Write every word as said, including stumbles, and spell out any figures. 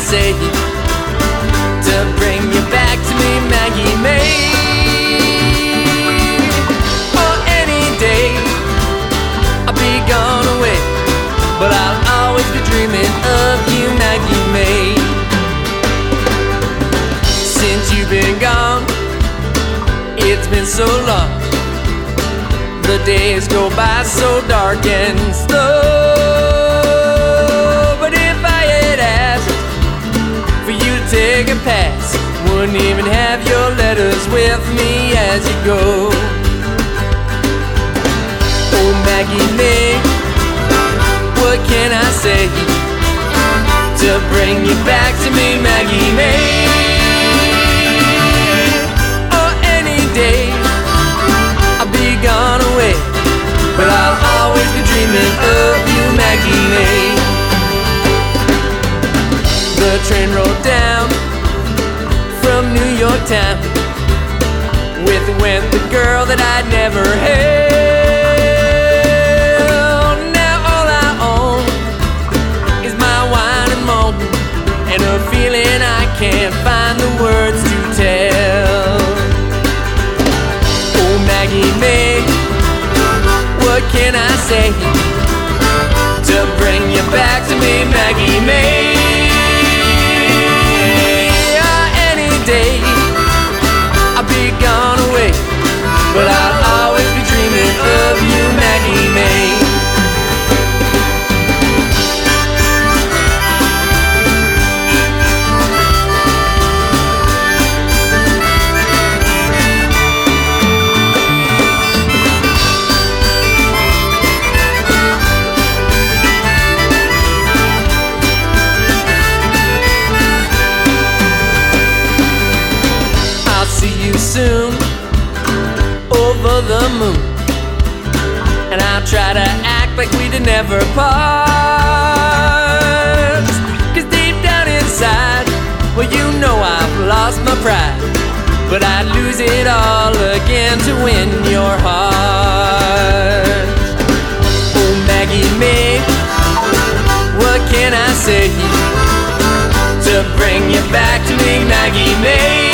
say to bring you back to me, Maggie May? For any day I'll be gone away, but I'll always be dreaming of you, Maggie May. Since you've been gone, it's been so long. The days go by so dark and slow. But if I had asked for you to take a pass, wouldn't even have your letters with me as you go. Oh, Maggie May, what can I say to bring you back to me, Maggie May? Or any day I'll be gone away, but I'll always be dreaming of you, Maggie May. The train rolled down from New York town with went the girl that I'd never held. Now all I own is my wine and moan, and a feeling I can't find the words to tell. Oh, Maggie May, what can I say to bring you back to me, Maggie May? Any day I'll be gone away, but I'll always be dreaming of you, Maggie May. Soon over the moon, and I'll try to act like we'd never part. Cause deep down inside, well, you know I've lost my pride, but I'd lose it all again to win your heart. Oh, Maggie May, what can I say to bring you back to me, Maggie May?